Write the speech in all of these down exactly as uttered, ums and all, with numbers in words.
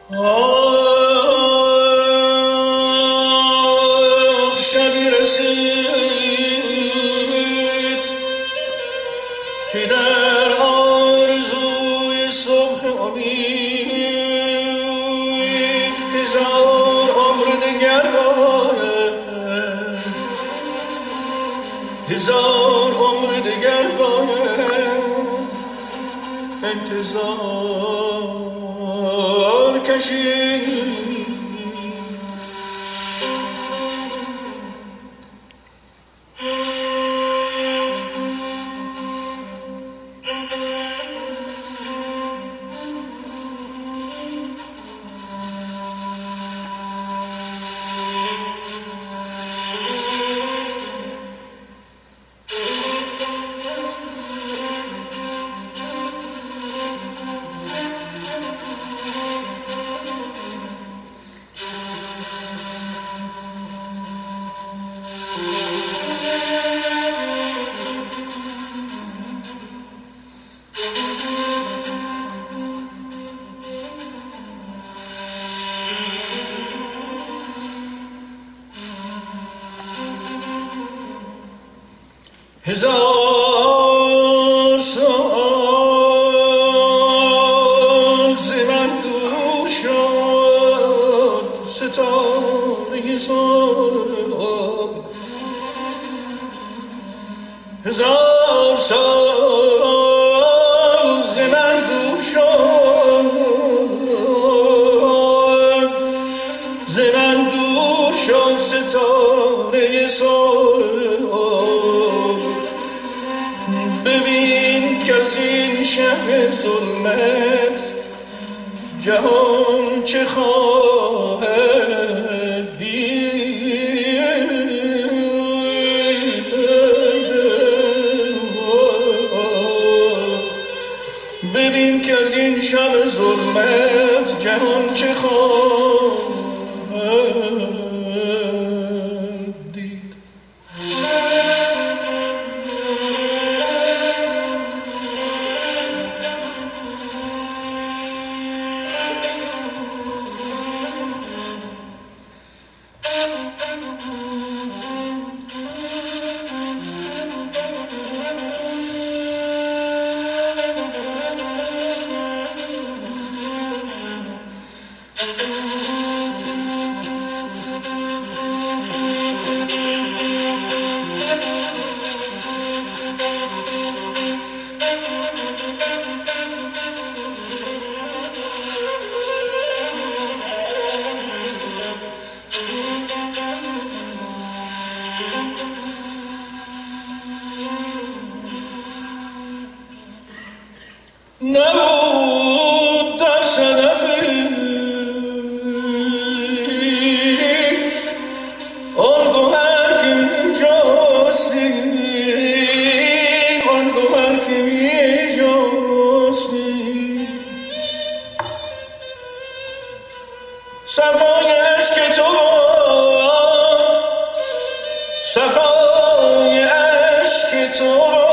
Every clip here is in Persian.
آه شبی رسید که در آرزوی صبح امید هزار عمر دگر باید هزار عمر دگر باید انتظار کشید. هزار سال ز من دور شد ستاره صبح هزار سال ز من دور شد ز من دور شد ستاره صبح. ببین که از این شهر ظلمت جهان چه خواهد دید. ببین که از این شهر ظلمت جهان چه خواهد دید. نبود در صدفی آن گوهر که می جستی آن گوهر که می جستی صفای عشق تو باد صفای عشق تو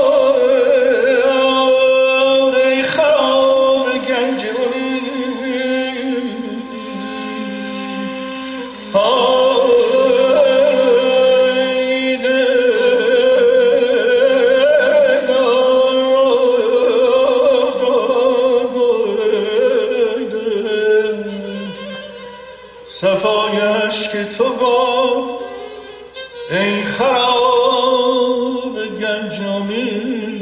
صفای عشق تو باد ای خراب گنج امید.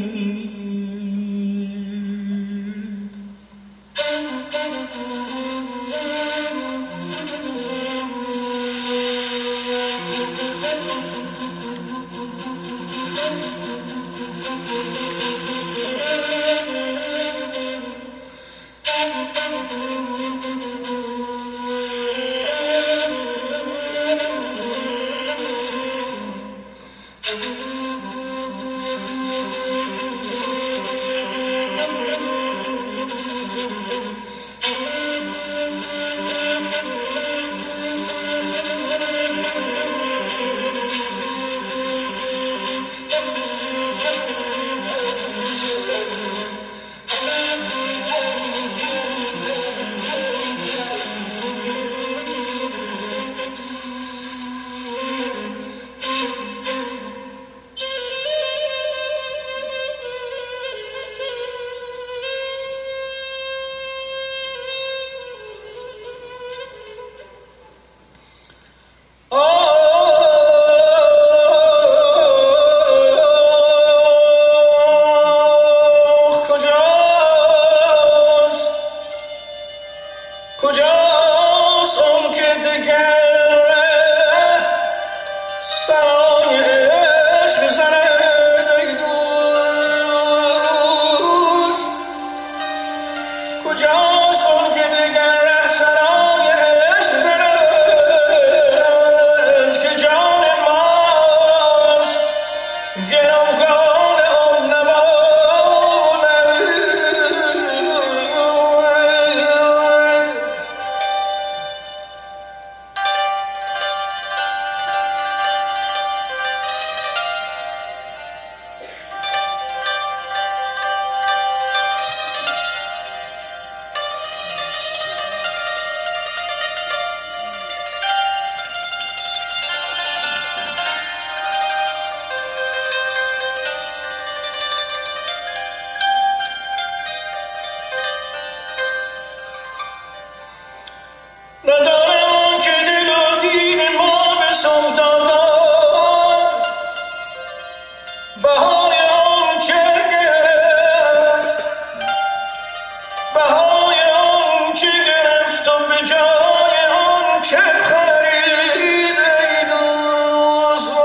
کجاست اون که دگر سرای عشق زند ای دوست؟ کجاست اون که دگر سرای عشق زند که جان ماست گرانکان آن نباید؟ ندارم که دل و دین ما به سم داداد بهای آن چه گرفت، بهای آن چه گرفت و به جای آن چه خرید ای دوست؟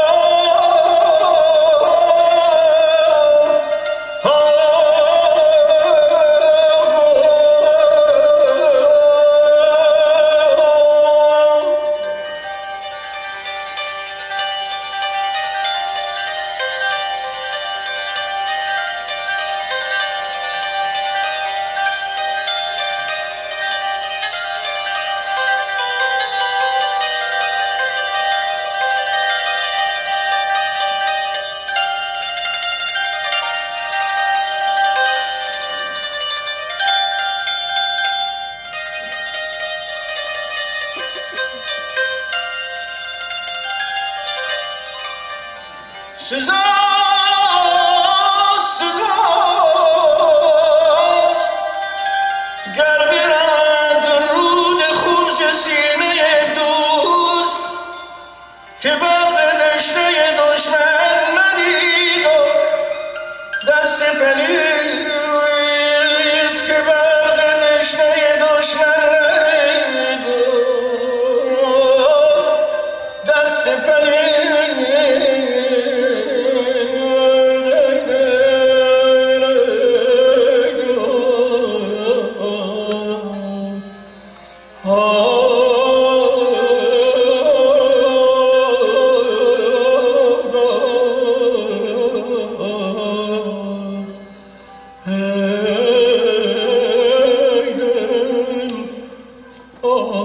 سزاست سزاست گر برد رود خروج سینه دوست که برق دشته دشمن ندید و دست پلید که برق دشته دشمن ندید و دست پلید Oh